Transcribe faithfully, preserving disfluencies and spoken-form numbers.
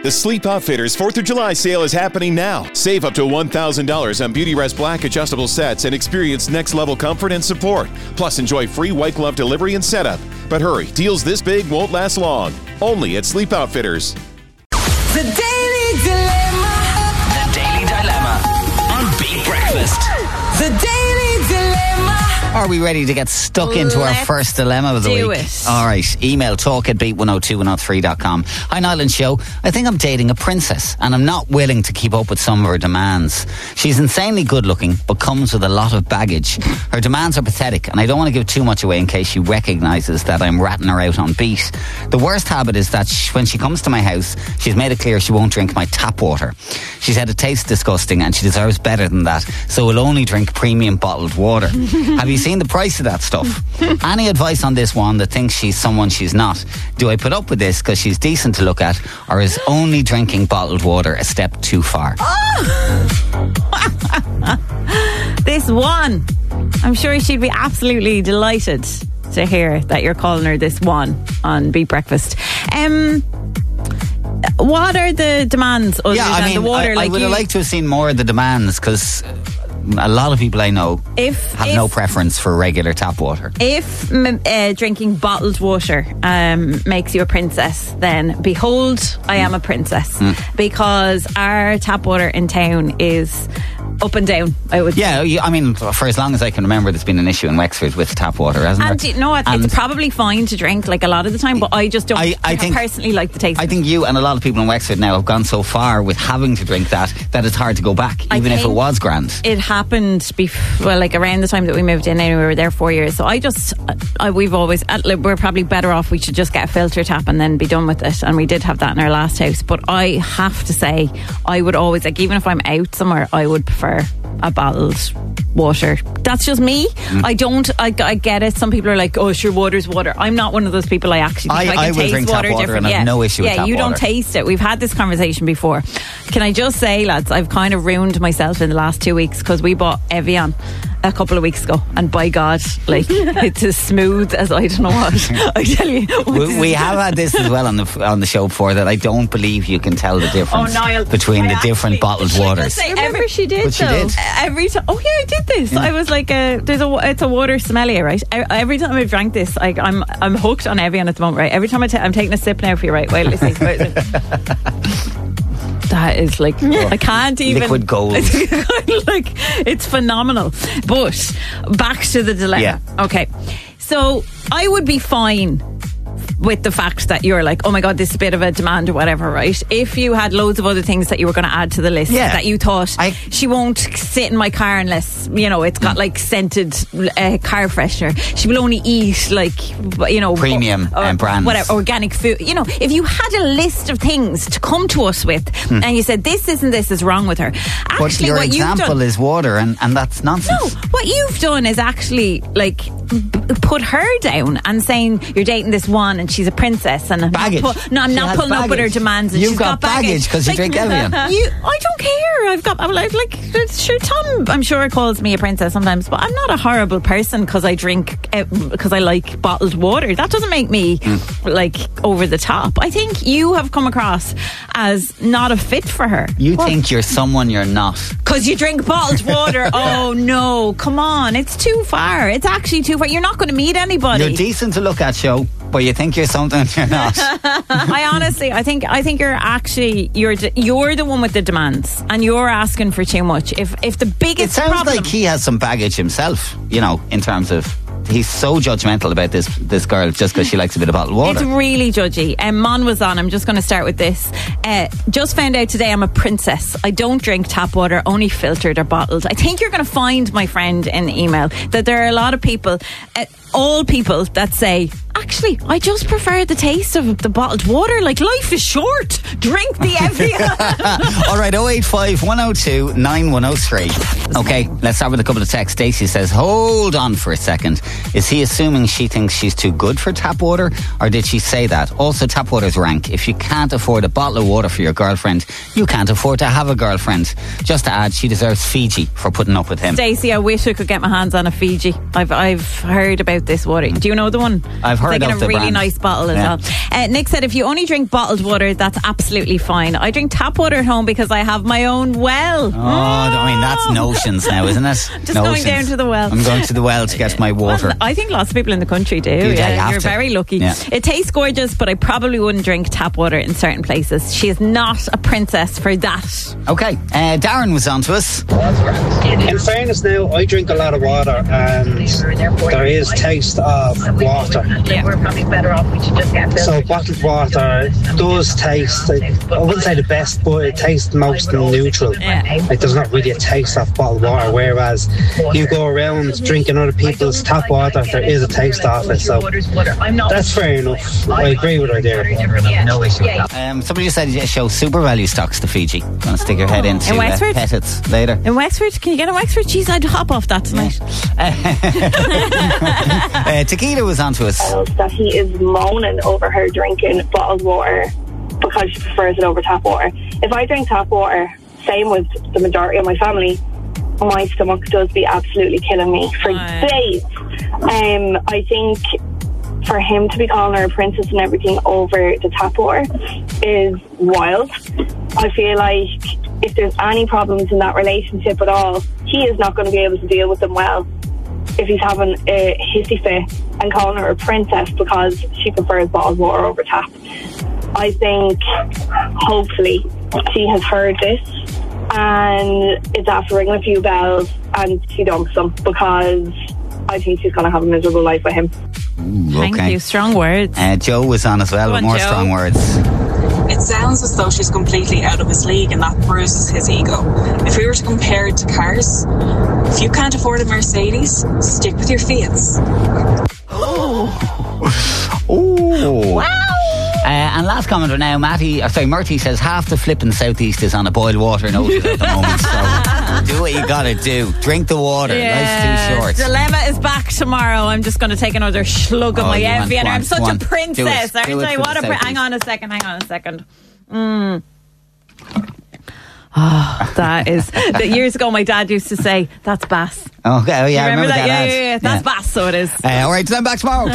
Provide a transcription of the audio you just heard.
The Sleep Outfitters fourth of July sale is happening now. Save up to one thousand dollars on Beautyrest Black adjustable sets and experience next-level comfort and support. Plus, enjoy free white glove delivery and setup. But hurry, deals this big won't last long. Only at Sleep Outfitters. The Daily Dilemma. The Daily Dilemma on Beat Breakfast. The Daily Dilemma. Are we ready to get stuck into Let's our first dilemma of the do week? it. All right. Email talk at beat one oh two one oh three dot com. Hi, Niall and Show. I think I'm dating a princess and I'm not willing to keep up with some of her demands. She's insanely good looking but comes with a lot of baggage. Her demands are pathetic and I don't want to give too much away in case she recognises that I'm ratting her out on beat. The worst habit is that she, when she comes to my house, she's made it clear she won't drink my tap water. She said it tastes disgusting and she deserves better than that, so will only drink premium bottled water. Have you seen the price of that stuff? Any advice on this one that thinks she's someone she's not? Do I put up with this because she's decent to look at, or is only drinking bottled water a step too far? This one, I'm sure she'd be absolutely delighted to hear that you're calling her this one on Beat Breakfast. Um, what are the demands other Yeah, than I mean, the water? I, I like would you, have liked to have seen more of the demands because a lot of people I know if, have if, no preference for regular tap water. If m- uh, drinking bottled water um, makes you a princess, then behold, I am a princess. Mm. Because our tap water in town is up and down, I would Yeah, you- I mean, for as long as I can remember, there's been an issue in Wexford with tap water, hasn't And there? you know what? And It's probably fine to drink like a lot of the time, but I just don't I- I I think- personally like the taste. I think you and a lot of people in Wexford now have gone so far with having to drink that that it's hard to go back, I even if it think was grand. It happened bef- well, like around the time that we moved in, and we were there four years. So I just, I, we've always, uh, like, we're probably better off. We should just get a filter tap and then be done with it. And we did have that in our last house. But I have to say, I would always, like, even if I'm out somewhere, I would prefer a bottled water. That's just me. Mm. I don't. I, I get it. Some people are like, "Oh, sure, water's water." I'm not one of those people. I actually think I- I, can I will taste drink tap water water different. and I have yeah. no issue with yeah, tap you don't water. taste it. We've had this conversation before. Can I just say, lads, I've kind of ruined myself in the last two weeks because we bought Evian a couple of weeks ago, and by God, like, it's as smooth as I don't know what. I tell you, We, we have had this as well on the on the show before, that I don't believe you can tell the difference Oh, Niall, between I the different actually- bottled Like I waters. say, Remember every- she did But she though. did. Every time, oh yeah, I did this. Yeah. I was like, a, there's a, it's a water sommelier, right? E- Every time I've drank this, like, I'm, I'm hooked on Evian at the moment, right? Every time I ta- I'm taking a sip now for you, right? Wait, listen. wait, listen. That is like, I can't even. Liquid gold. It's like, it's phenomenal. But back to the dilemma. Yeah. Okay. So I would be fine with the fact that you're like, oh my God, this is a bit of a demand or whatever, right? If you had loads of other things that you were going to add to the list, Yeah. that you thought, I- she won't sit in my car unless, you know, it's got like scented uh, car freshener. She will only eat like, you know, Premium or, and brands. whatever, organic food. You know, if you had a list of things to come to us with and you said, this isn't this is wrong with her. Hmm. But Actually, your what you've example done, is water, and, and that's nonsense. no, what you've done is actually like b- put her down and saying you're dating this one and she's a princess and I'm Baggage. not, pu- no, I'm She not has pulling up with her baggage. demands. And You've she's got baggage 'cause you drink Evian. You, I don't care. I've got I'm like, like sure. Tom, I'm sure calls me a princess sometimes, but I'm not a horrible person because I drink because I like bottled water. That doesn't make me Mm. like over the top. I think you have come across as not a fit for her. You think you're someone you're not. Because you drink bottled water. Oh no, come on. It's too far. It's actually too far. You're not going to meet anybody. You're decent to look at, Show, but you think you're something you're not. I honestly, I think, I think you're actually, you're, d- you're the one with the demands and you're asking for too much. If, if the It biggest sounds problem, like he has some baggage himself, you know, in terms of he's so judgmental about this this girl just because she likes a bit of bottled water. It's really judgy. Um, Mon was on. I'm just going to start with this. Uh, just found out today I'm a princess. I don't drink tap water, only filtered or bottled. I think you're going to find, my friend, in the email that there are a lot of people, uh, all people that say, actually, I just prefer the taste of the bottled water. Like, life is short. Drink the Evian. All right, oh eight five, one oh two, nine one oh three. Okay, let's start with a couple of texts. Stacey says, hold on for a second. Is he assuming she thinks she's too good for tap water, or did she say that? Also, tap water's rank. If you can't afford a bottle of water for your girlfriend, you can't afford to have a girlfriend. Just to add, she deserves Fiji for putting up with him. Stacey, I wish I could get my hands on a Fiji. I've I've heard about this water. Do you know the one? I've heard like in a of the really brand. nice bottle as Yeah. well. Uh, Nick said, if you only drink bottled water, that's absolutely fine. I drink tap water at home because I have my own well. Oh, I mean, that's notions now, isn't it? Just going down to the well. I'm going to the well to get my water. Well, I think lots of people in the country do. You yeah, have You're to. very lucky. Yeah. It tastes gorgeous, but I probably wouldn't drink tap water in certain places. She is not a princess for that. Okay, uh, Darren was on to us. In fairness now, I drink a lot of water and there is taste of water. We're probably better off. We should just get this. So bottled water does taste, I wouldn't say the best, but it tastes the most neutral. Yeah. Like there's not really a taste of bottled water, whereas you go around drinking other people's tap water, there is a taste of it. So that's fair enough. I agree with her there. No issue with that. Um, somebody just said you show super value stocks to Fiji. Gonna stick your head into In uh, Wexford? Pettits later. In Wexford? Can you get a Wexford? Jeez, I'd hop off that tonight. uh, Tequila was on to us. That he is moaning over her drinking bottled water because she prefers it over tap water. If I drink tap water, same with the majority of my family, my stomach does be absolutely killing me for Aye. days. Um, I think for him to be calling her a princess and everything over the tap water is wild. I feel like if there's any problems in that relationship at all, he is not going to be able to deal with them well if he's having a hissy fit and calling her a princess because she prefers bottled water over tap. I think hopefully she has heard this and it's after ringing a few bells and she dumps him because I think she's going to have a miserable life with him. Ooh, Thank okay. you. Strong words. Uh, Joe was on as well Go with on, more Joe. strong words. It sounds as though she's completely out of his league and that bruises his ego. If we were to compare it to cars, if you can't afford a Mercedes, stick with your Fiats. Oh. Wow. Uh, and last commenter now, Matty, uh, sorry, Murty says half the flipping southeast is on a boiled water notice at the moment. So do what you gotta do. Drink the water. Life's too short. Dilemma is back tomorrow. I'm just going to take another slug of Oh, my you want- Evian. go on, I'm such go a on. Do princess, it. aren't Do it I? for What the a pri- Southeast. hang on a second. Hang on a second. Mm. Oh, that is. That years ago, my dad used to say, "That's Bass." Okay, oh, yeah, I remember, remember that? that. Yeah, ad. yeah, yeah. That's Bass. So it is. Uh, all right, so I'm back tomorrow.